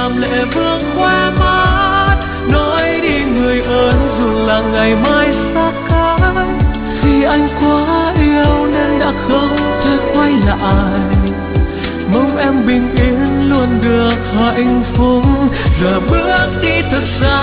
làm lệ vương khoe mắt. Nói đi người ơi dù là ngày mai xa cách, vì anh quá yêu nên đã không thể quay lại. Mong em bình yên luôn được hạnh phúc, giờ bước đi thật xa